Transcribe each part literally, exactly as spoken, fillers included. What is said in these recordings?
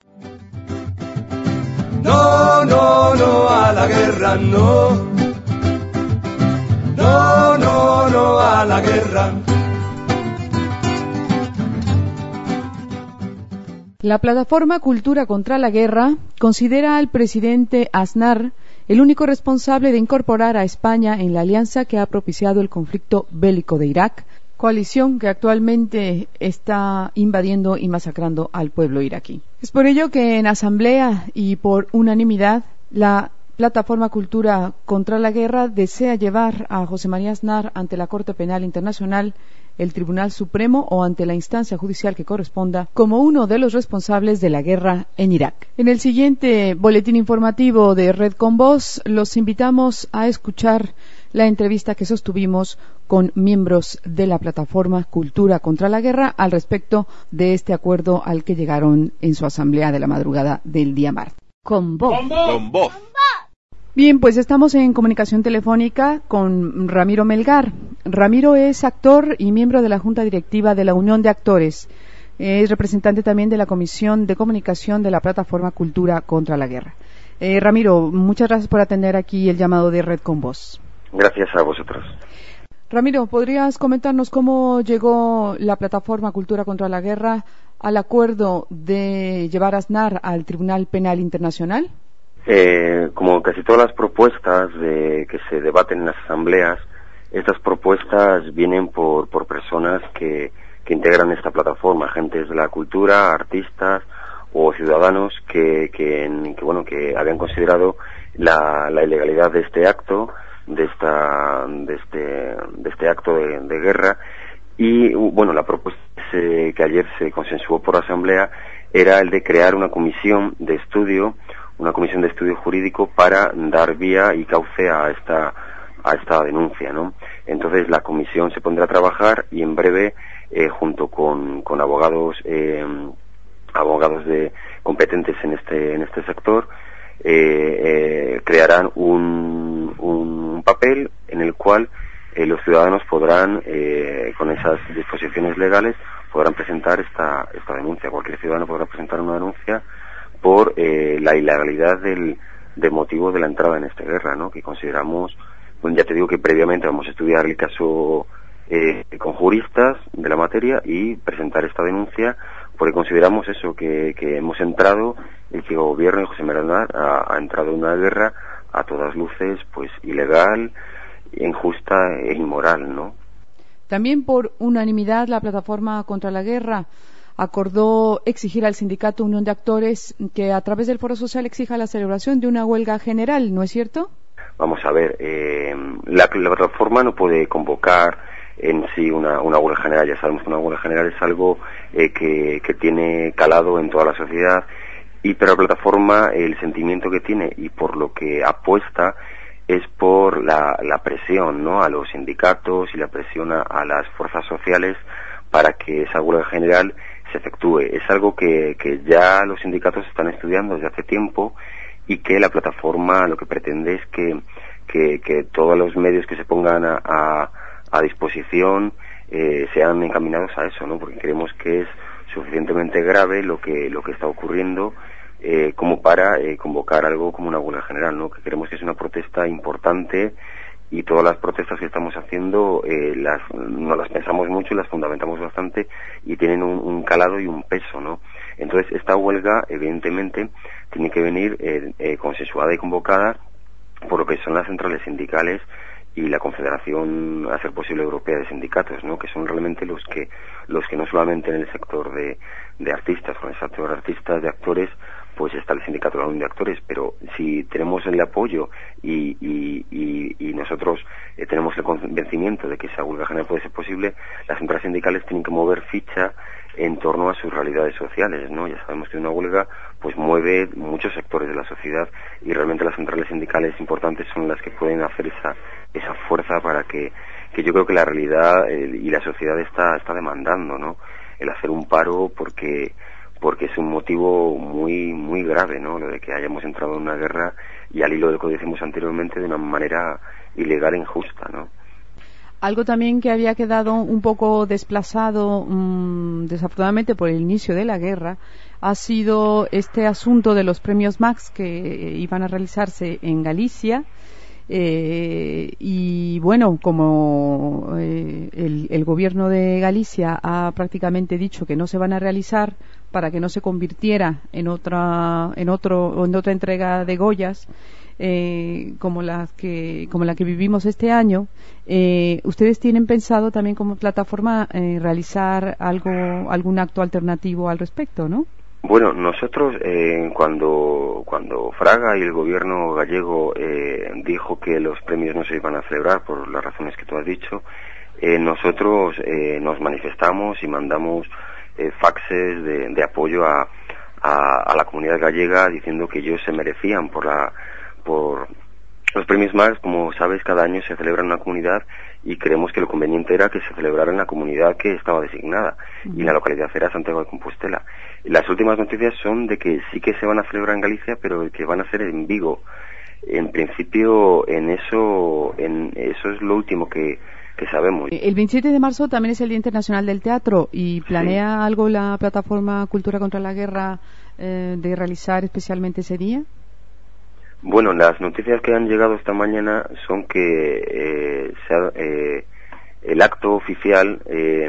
No, no, no a la guerra, no. No, no, no a la guerra. La plataforma Cultura contra la Guerra considera al presidente Aznar el único responsable de incorporar a España en la alianza que ha propiciado el conflicto bélico de Irak, coalición que actualmente está invadiendo y masacrando al pueblo iraquí. Es por ello que en asamblea y por unanimidad la plataforma Cultura contra la Guerra desea llevar a José María Aznar ante la Corte Penal Internacional, el Tribunal Supremo o ante la instancia judicial que corresponda como uno de los responsables de la guerra en Irak. En el siguiente boletín informativo de Red con Voz los invitamos a escuchar la entrevista que sostuvimos con miembros de la plataforma Cultura contra la Guerra al respecto de este acuerdo al que llegaron en su asamblea de la madrugada del día martes. Con voz. Con voz. Con voz. Bien, pues estamos en comunicación telefónica con Ramiro Melgar. Ramiro es actor y miembro de la Junta Directiva de la Unión de Actores. Es representante también de la Comisión de Comunicación de la Plataforma Cultura contra la Guerra. Eh, Ramiro, muchas gracias por atender aquí el llamado de Red con Voz. Gracias a vosotros. Ramiro, ¿podrías comentarnos cómo llegó la Plataforma Cultura contra la Guerra al acuerdo de llevar a Aznar al Tribunal Penal Internacional? Eh, como casi todas las propuestas de, que se debaten en las asambleas, estas propuestas vienen por, por personas que, que integran esta plataforma, agentes de la cultura, artistas o ciudadanos que, que, que bueno, que habían considerado la, la ilegalidad de este acto, de esta, de este, de este acto de, de guerra. Y bueno, la propuesta que, que ayer se consensuó por asamblea era el de crear una comisión de estudio una comisión de estudio jurídico para dar vía y cauce a esta a esta denuncia, ¿no? Entonces la comisión se pondrá a trabajar y en breve, eh, junto con, con abogados eh, abogados de competentes en este en este sector, eh, eh, crearán un, un papel en el cual eh, los ciudadanos podrán, eh, con esas disposiciones legales, podrán presentar esta esta denuncia. Cualquier ciudadano podrá presentar una denuncia por eh, la ilegalidad del, del motivo de la entrada en esta guerra, ¿no? Que consideramos, bueno, ya te digo que previamente vamos a estudiar el caso eh, con juristas de la materia y presentar esta denuncia, porque consideramos eso, que, que hemos entrado, el que el gobierno de José María Aznar ha, ha entrado en una guerra a todas luces, pues ilegal, injusta e inmoral, ¿no? También por unanimidad la Plataforma contra la Guerra acordó exigir al sindicato Unión de Actores que a través del Foro Social exija la celebración de una huelga general, ¿no es cierto? Vamos a ver, eh, la, la plataforma no puede convocar en sí una, una huelga general. Ya sabemos que una huelga general es algo eh, que, que tiene calado en toda la sociedad, y pero la plataforma, el sentimiento que tiene y por lo que apuesta es por la, la presión, ¿no?, a los sindicatos y la presión a, a las fuerzas sociales para que esa huelga general se efectúe. Es algo que, que ya los sindicatos están estudiando desde hace tiempo, y que la plataforma lo que pretende es que, que, que todos los medios que se pongan a, a, a disposición eh, sean encaminados a eso, ¿no? Porque creemos que es suficientemente grave lo que lo que está ocurriendo eh, como para eh, convocar algo como una huelga general, ¿no? Que creemos que es una protesta importante, y todas las protestas que estamos haciendo eh, las no las pensamos mucho y las fundamentamos bastante, y tienen un, un calado y un peso, ¿no? Entonces esta huelga evidentemente tiene que venir eh, eh, consensuada y convocada por lo que son las centrales sindicales y la Confederación, a ser posible, Europea de Sindicatos, ¿no?, que son realmente los que los que no solamente en el sector de, de artistas, con el sector de artistas, de actores, pues está el sindicato de la Unión de Actores, pero si tenemos el apoyo y, y, y, y nosotros eh, tenemos el convencimiento de que esa huelga general puede ser posible, las centrales sindicales tienen que mover ficha en torno a sus realidades sociales, ¿no? Ya sabemos que una huelga pues mueve muchos sectores de la sociedad, y realmente las centrales sindicales importantes son las que pueden hacer esa esa fuerza para que, que yo creo que la realidad eh, y la sociedad está está demandando, ¿no?, el hacer un paro, porque porque es un motivo muy muy grave, ¿no?, lo de que hayamos entrado en una guerra, y al hilo de lo que decimos anteriormente, de una manera ilegal e injusta, ¿no? Algo también que había quedado un poco desplazado, mmm, desafortunadamente por el inicio de la guerra, ha sido este asunto de los premios Max que iban a realizarse en Galicia. Eh, y bueno, como eh, el, el gobierno de Galicia ha prácticamente dicho que no se van a realizar para que no se convirtiera en otra en otro en otra entrega de Goyas, eh, como la que como la que vivimos este año, eh, ustedes tienen pensado también como plataforma eh, realizar algo algún acto alternativo al respecto, ¿no? Bueno, nosotros eh, cuando cuando Fraga y el gobierno gallego eh, dijo que los premios no se iban a celebrar por las razones que tú has dicho, eh, nosotros eh, nos manifestamos y mandamos eh, faxes de, de apoyo a, a, a la comunidad gallega diciendo que ellos se merecían por la por los premios Max. Como sabes, cada año se celebra en una comunidad y creemos que lo conveniente era que se celebrara en la comunidad que estaba designada, uh-huh. y la localidad era Santiago de Compostela. Las últimas noticias son de que sí que se van a celebrar en Galicia, pero que van a ser en Vigo. En principio, en eso, en eso es lo último que, que sabemos. El veintisiete de marzo también es el Día Internacional del Teatro, y planea sí. algo la plataforma Cultura contra la Guerra eh, de realizar especialmente ese día. Bueno, las noticias que han llegado esta mañana son que eh, se ha, eh, el acto oficial eh,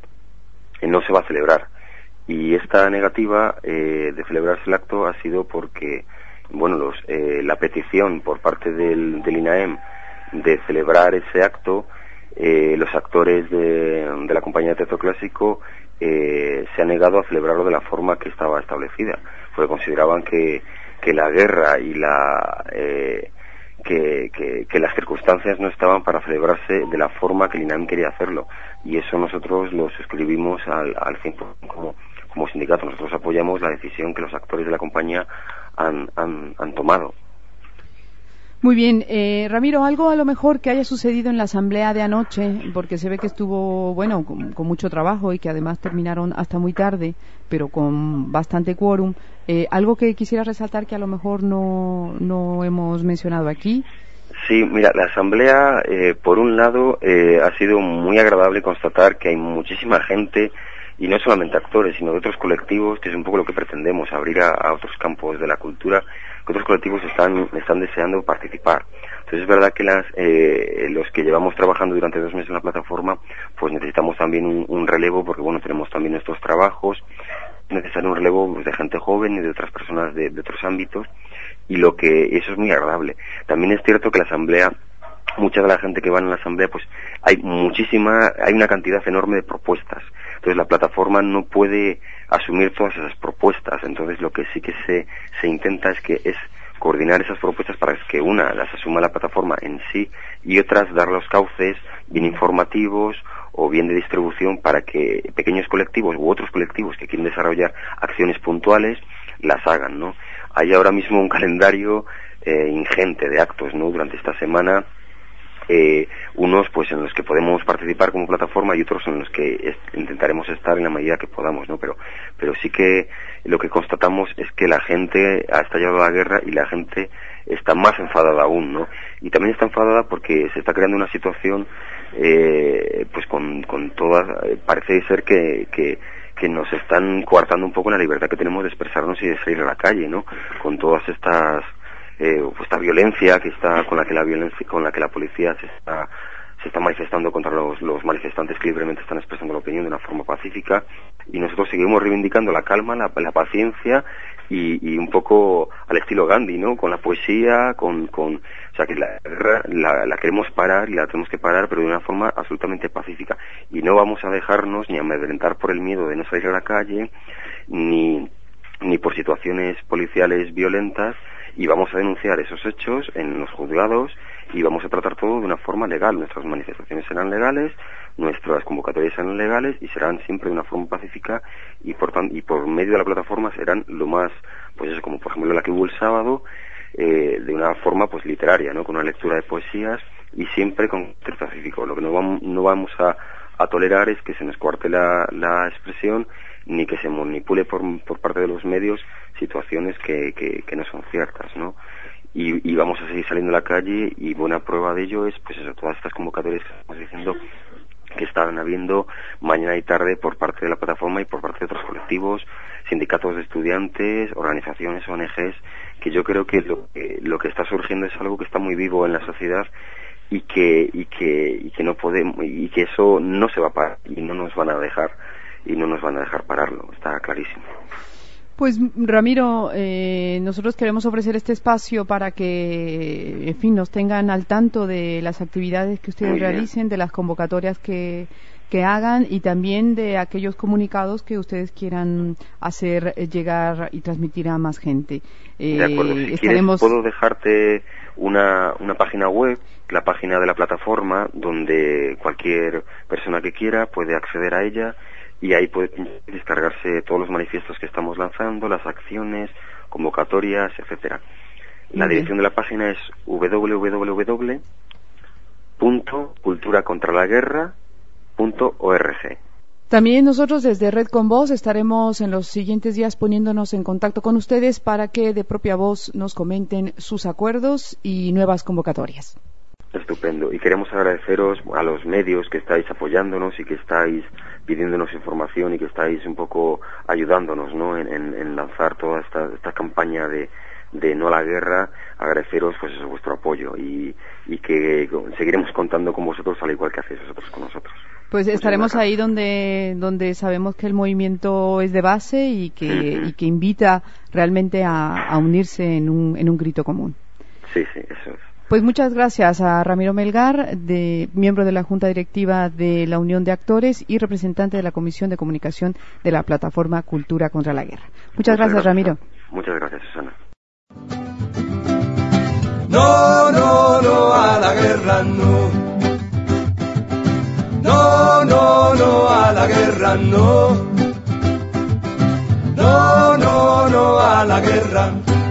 no se va a celebrar, y esta negativa eh, de celebrarse el acto ha sido porque, bueno, los, eh, la petición por parte del, del INAEM de celebrar ese acto, eh, los actores de, de la compañía de teatro clásico eh, se han negado a celebrarlo de la forma que estaba establecida, porque consideraban que que la guerra y la eh, que, que, que las circunstancias no estaban para celebrarse de la forma que el INAEM quería hacerlo, y eso nosotros lo suscribimos al, al cien por ciento como, como sindicato. Nosotros apoyamos la decisión que los actores de la compañía han, han, han tomado. Muy bien, eh, Ramiro, algo a lo mejor que haya sucedido en la asamblea de anoche, porque se ve que estuvo, bueno, con, con mucho trabajo y que además terminaron hasta muy tarde, pero con bastante quórum. Eh, algo que quisiera resaltar que a lo mejor no, no hemos mencionado aquí. Sí, mira, la asamblea, eh, por un lado, eh, ha sido muy agradable constatar que hay muchísima gente, y no solamente actores, sino de otros colectivos, que es un poco lo que pretendemos, abrir a, a otros campos de la cultura, que otros colectivos están están deseando participar. Entonces es verdad que las eh, los que llevamos trabajando durante dos meses en la plataforma, pues necesitamos también un, un relevo, porque bueno, tenemos también nuestros trabajos, es necesario un relevo pues, de gente joven y de otras personas de, de otros ámbitos, y lo que eso es muy agradable. También es cierto que la asamblea, mucha de la gente que va en la asamblea, pues hay muchísima, hay una cantidad enorme de propuestas. Entonces la plataforma no puede asumir todas esas propuestas. Entonces lo que sí que se, se intenta es que es coordinar esas propuestas para que una las asuma la plataforma en sí, y otras dar los cauces bien informativos o bien de distribución para que pequeños colectivos u otros colectivos que quieren desarrollar acciones puntuales las hagan, ¿no? Hay ahora mismo un calendario eh, ingente de actos, ¿no? Durante esta semana. Eh, unos pues en los que podemos participar como plataforma y otros en los que est- intentaremos estar en la medida que podamos, ¿no? Pero pero sí que lo que constatamos es que la gente ha estallado la guerra y la gente está más enfadada aún, ¿no? Y también está enfadada porque se está creando una situación eh, pues con, con todas, eh, parece ser que, que que nos están coartando un poco la libertad que tenemos de expresarnos y de salir a la calle, ¿no? Con todas estas Eh, pues esta violencia que está con la que la violencia con la que la policía se está se está manifestando contra los, los manifestantes que libremente están expresando la opinión de una forma pacífica, y nosotros seguimos reivindicando la calma, la, la paciencia y, y un poco al estilo Gandhi, ¿no? Con la poesía, con, con o sea que la guerra la, la queremos parar y la tenemos que parar, pero de una forma absolutamente pacífica, y no vamos a dejarnos ni amedrentar por el miedo de no salir a la calle ni ni por situaciones policiales violentas, y vamos a denunciar esos hechos en los juzgados y vamos a tratar todo de una forma legal. Nuestras manifestaciones serán legales, nuestras convocatorias serán legales y serán siempre de una forma pacífica, y por tan, y por medio de la plataforma serán lo más, pues eso, como por ejemplo la que hubo el sábado, eh, de una forma pues literaria, ¿no? Con una lectura de poesías y siempre con carácter pacífico. Lo que no vamos, no vamos a, a tolerar es que se nos coarte la, la expresión, ni que se manipule por, por parte de los medios situaciones que, que, que no son ciertas, ¿no? y, y vamos a seguir saliendo a la calle, y buena prueba de ello es pues eso, todas estas convocatorias que estamos diciendo que están habiendo mañana y tarde por parte de la plataforma y por parte de otros colectivos, sindicatos de estudiantes, organizaciones, O N Ges, que yo creo que lo, que lo que está surgiendo es algo que está muy vivo en la sociedad y que y que y que no podemos, y que eso no se va a parar y no nos van a dejar y no nos van a dejar pararlo, está clarísimo. Pues Ramiro, eh, nosotros queremos ofrecer este espacio para que, en fin, nos tengan al tanto de las actividades que ustedes realicen, de las convocatorias que, que hagan y también de aquellos comunicados que ustedes quieran hacer llegar y transmitir a más gente. Eh, de acuerdo, si estaremos... quieres puedo dejarte una, una página web, la página de la plataforma, donde cualquier persona que quiera puede acceder a ella, y ahí puede descargarse todos los manifiestos que estamos lanzando, las acciones, convocatorias, etcétera. La okay. dirección de la página es doble u doble u doble u punto cultura contra la guerra punto org. También nosotros desde Red con Voz estaremos en los siguientes días poniéndonos en contacto con ustedes para que de propia voz nos comenten sus acuerdos y nuevas convocatorias. Estupendo. Y queremos agradeceros a los medios que estáis apoyándonos y que estáis pidiéndonos información y que estáis un poco ayudándonos, ¿no?, en, en, en lanzar toda esta, esta campaña de, de no a la guerra. Agradeceros pues eso, vuestro apoyo, y, y que seguiremos contando con vosotros al igual que hacéis vosotros con nosotros. Pues estaremos ahí donde donde sabemos que el movimiento es de base y que, uh-huh. y que invita realmente a, a unirse en un, en un grito común. Sí, sí, eso es. Pues muchas gracias a Ramiro Melgar, de, miembro de la Junta Directiva de la Unión de Actores y representante de la Comisión de Comunicación de la Plataforma Cultura contra la Guerra. Muchas, Muchas gracias, gracias, Ramiro. Muchas gracias, Susana. No, no, no a la guerra, no. No, no, no a la guerra, no. No, no, no a la guerra.